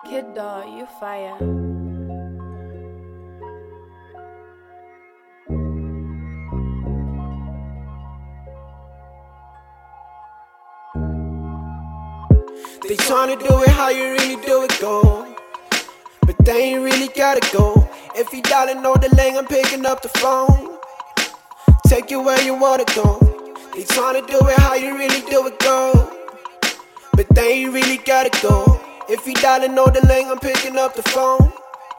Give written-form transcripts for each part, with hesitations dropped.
Kid Dog, you fire. They tryna do it how you really do it, go. But they ain't really gotta go. If you dialing no delay, I'm picking up the phone. Take you where you wanna go. They tryna do it how you really do it, go. But they ain't really gotta go. If you dialing no delay, I'm picking up the phone.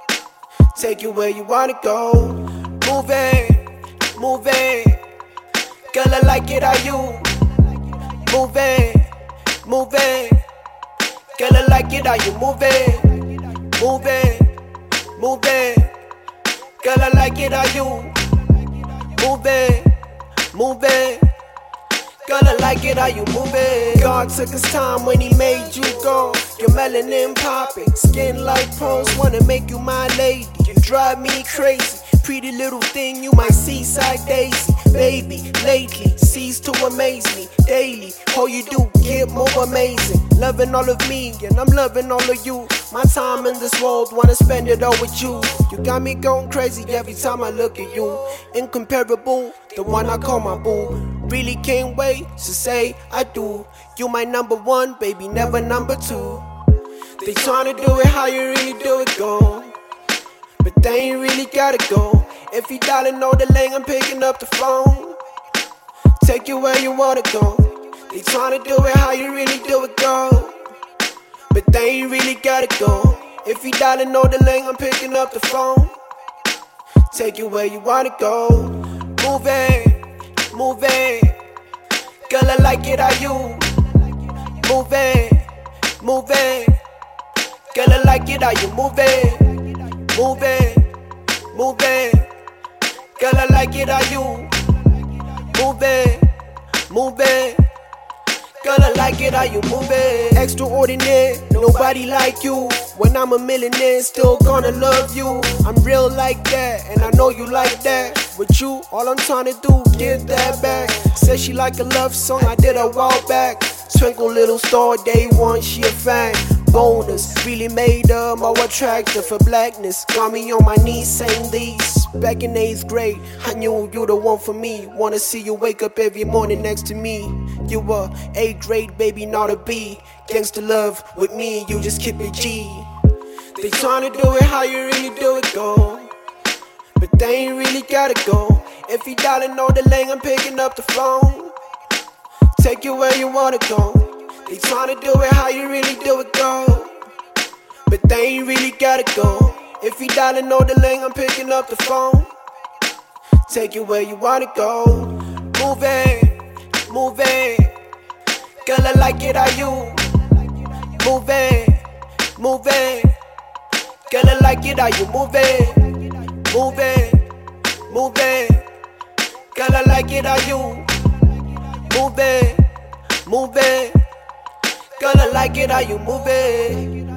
Take you where you wanna go. Move it, move it. Girl, I like it how you move it, move it. Girl, I like it how you move it, move it, move it. Girl, I like it how you move it, move it. Girl, I like it how you move it. God took his time when he made you go. Your melanin popping, skin like pearls, wanna make you my lady. You drive me crazy, pretty little thing, you my seaside daisy. Baby, lately, cease to amaze me daily. All you do, get more amazing. Loving all of me, and I'm loving all of you. My time in this world, wanna spend it all with you. You got me going crazy every time I look at you. Incomparable, the one I call my boo. Really can't wait to say I do. You my number one, baby, never number two. They tryna do it how you really do it, go. But they ain't really gotta go. If you dialing no delay, I'm picking up the phone. Take you where you wanna go. They tryna do it how you really do it, go. But they ain't really gotta go. If you dialing no delay, I'm picking up the phone. Take you where you wanna go. Move it, move it. Girl, I like it how you move it, move it. Girl, I like it how you move it, move it, move it. Girl, I like it how you move it, move it. Girl, I like it how you move it. Extraordinary, nobody like you. When I'm a millionaire, still gonna love you. I'm real like that, and I know you like that. With you, all I'm trying to do, get that back. Said she like a love song, I did a while back. Twinkle little star, day one, she a fan. Bonus, really made her more attractive for blackness. Got me on my knees saying these. Back in 8th grade, I knew you the one for me. Wanna see you wake up every morning next to me. You were 8th grade, baby, not a B. Gangsta love with me, you just keep it G. They tryna do it how you really do it, go. But they ain't really gotta go. If you dialing no delay, I'm picking up the phone. Take you where you wanna go. They tryna do it how you really do it, go. But they ain't really gotta go. If you dialing no delay, I'm picking up the phone. Take you where you wanna go. Move it, move it. Girl, I like it how you move it, move it. Girl, I like it how you move it, move it, move it. Girl, I like it how you move it, move it. Girl, I like it how you move it.